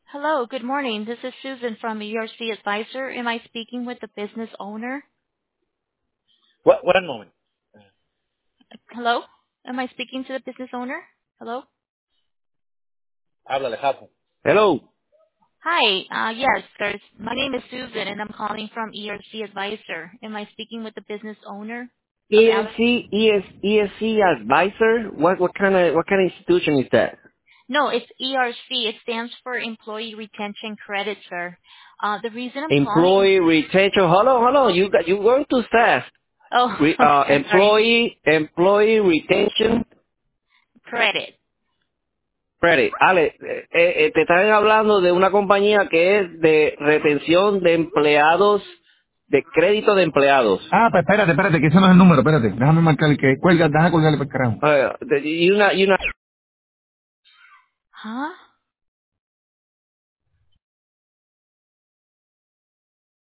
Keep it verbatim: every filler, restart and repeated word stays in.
Hello, good morning. This is Susan from E R C Advisor. Am I speaking with the business owner? What, one moment. Hello? Am I speaking to the business owner? Hello? Háblale, Japo. Hello. Hi. Uh, yes, there's, my name is Susan, and I'm calling from E R C Advisor. Am I speaking with the business owner of Alex? E S C, ES, E S C advisor? What, what kind of, what kind of institution is that? No, it's E R C. It stands for Employee Retention Credit, sir. Uh, the reason I'm calling... Employee retention. Hold on, hold on. You got, you going too fast. Oh, Re, okay, uh, I'm sorry. employee, employee retention Credit. credit. Ale, eh, eh, te están hablando de una compañía que es de retención de empleados, de crédito de empleados. Ah, pues espérate, espérate, que ese no es el número, espérate. Déjame marcar el que cuelga, déjame colgarle para el carajo. Uh, y una, y una Huh?